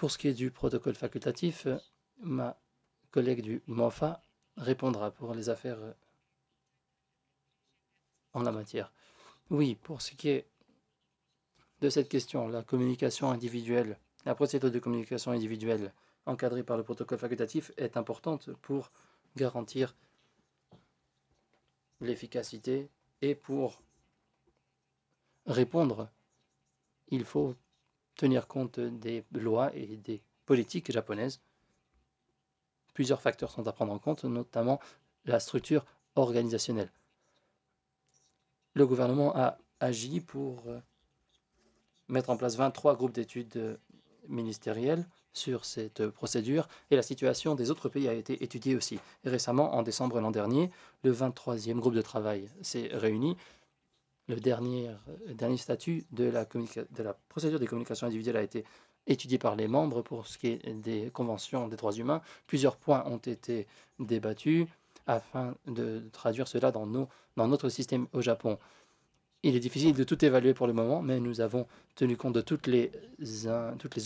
Pour ce qui est du protocole facultatif, ma collègue du MOFA répondra pour les affaires en la matière. Oui, pour ce qui est de cette question, la communication individuelle, la procédure de communication individuelle encadrée par le protocole facultatif est importante pour garantir l'efficacité et pour répondre, il faut tenir compte des lois et des politiques japonaises. Plusieurs facteurs sont à prendre en compte, notamment la structure organisationnelle. Le gouvernement a agi pour mettre en place 23 groupes d'études ministériels sur cette procédure et la situation des autres pays a été étudiée aussi. Et récemment, en décembre l'an dernier, le 23e groupe de travail s'est réuni. Le dernier statut de la procédure des communications individuelles a été étudié par les membres pour ce qui est des conventions des droits humains. Plusieurs points ont été débattus afin de traduire cela dans notre système au Japon. Il est difficile de tout évaluer pour le moment, mais nous avons tenu compte de toutes les